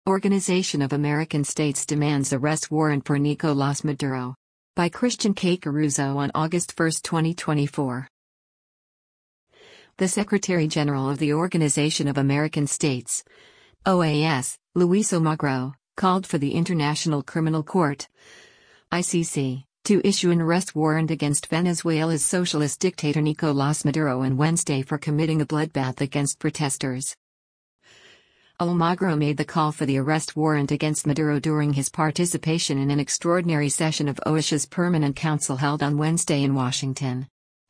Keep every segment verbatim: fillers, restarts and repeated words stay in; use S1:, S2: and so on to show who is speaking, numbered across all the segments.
S1: Organization of American States demands arrest warrant for Nicolás Maduro. By Christian K. Caruso on August first, twenty twenty-four. The Secretary-General of the Organization of American States, O A S, Luis Almagro, called for the International Criminal Court, I C C, to issue an arrest warrant against Venezuela's socialist dictator Nicolás Maduro on Wednesday for committing a bloodbath against protesters. Almagro made the call for the arrest warrant against Maduro during his participation in an extraordinary session of OAS's Permanent Council held on Wednesday in Washington.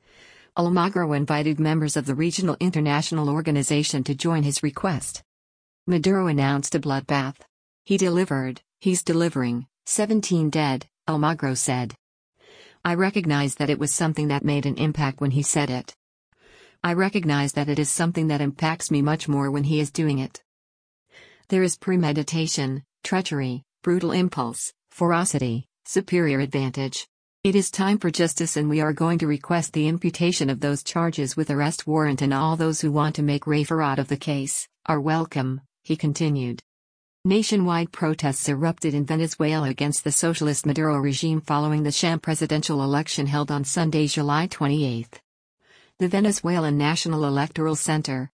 S1: Almagro invited members of the regional international organization to join his request. Maduro announced a bloodbath. He delivered, he's delivering, seventeen dead, Almagro said. I recognize that it was something that made an impact when he said it. I recognize that it is something that impacts me much more when he is doing it. There is premeditation, treachery, brutal impulse, ferocity, superior advantage. It is time for justice, and we are going to request the imputation of those charges with arrest warrant, and all those who want to make rafer out of the case are welcome, he continued. Nationwide protests erupted in Venezuela against the socialist Maduro regime following the sham presidential election held on Sunday, July twenty-eighth. The Venezuelan National Electoral Center,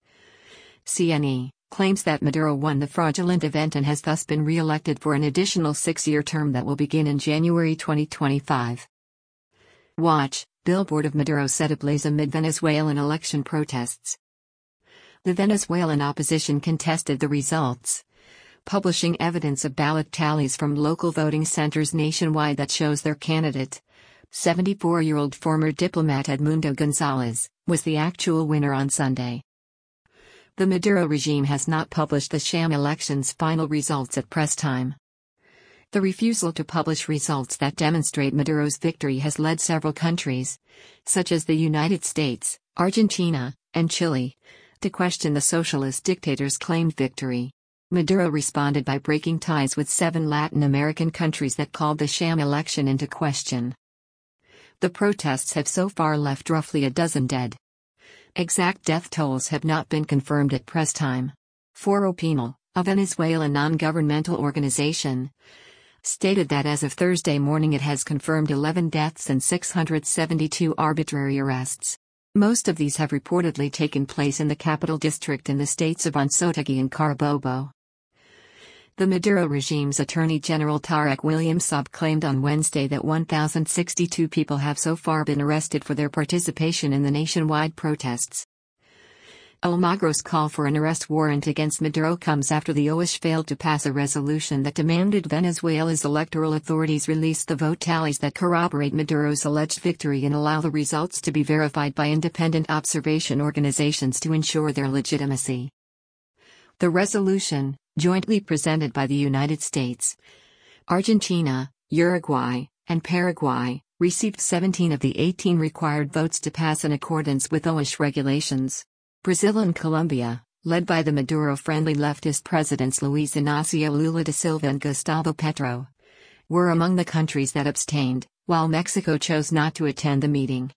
S1: C N E, claims that Maduro won the fraudulent event and has thus been re-elected for an additional six-year term that will begin in January twenty twenty-five. Watch, billboard of Maduro set ablaze amid Venezuelan election protests. The Venezuelan opposition contested the results, publishing evidence of ballot tallies from local voting centers nationwide that shows their candidate, seventy-four-year-old former diplomat Edmundo Gonzalez, was the actual winner on Sunday. The Maduro regime has not published the sham election's final results at press time. The refusal to publish results that demonstrate Maduro's victory has led several countries, such as the United States, Argentina, and Chile, to question the socialist dictator's claimed victory. Maduro responded by breaking ties with seven Latin American countries that called the sham election into question. The protests have so far left roughly a dozen dead. Exact death tolls have not been confirmed at press time. Foro Penal, a Venezuelan non-governmental organization, stated that as of Thursday morning it has confirmed eleven deaths and six hundred seventy-two arbitrary arrests. Most of these have reportedly taken place in the capital district in the states of Anzoátegui and Carabobo. The Maduro regime's Attorney General Tarek William Saab claimed on Wednesday that one thousand sixty-two people have so far been arrested for their participation in the nationwide protests. Almagro's call for an arrest warrant against Maduro comes after the O A S failed to pass a resolution that demanded Venezuela's electoral authorities release the vote tallies that corroborate Maduro's alleged victory and allow the results to be verified by independent observation organizations to ensure their legitimacy. The resolution, jointly presented by the United States, Argentina, Uruguay, and Paraguay, received seventeen of the eighteen required votes to pass in accordance with O A S regulations. Brazil and Colombia, led by the Maduro-friendly leftist presidents Luiz Inácio Lula da Silva and Gustavo Petro, were among the countries that abstained, while Mexico chose not to attend the meeting.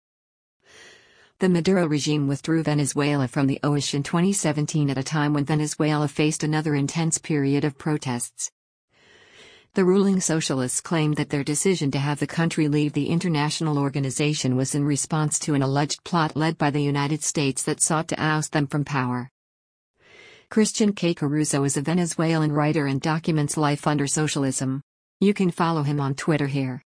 S1: The Maduro regime withdrew Venezuela from the O A S in twenty seventeen at a time when Venezuela faced another intense period of protests. The ruling socialists claimed that their decision to have the country leave the international organization was in response to an alleged plot led by the United States that sought to oust them from power. Christian K. Caruso is a Venezuelan writer and documents life under socialism. You can follow him on Twitter here.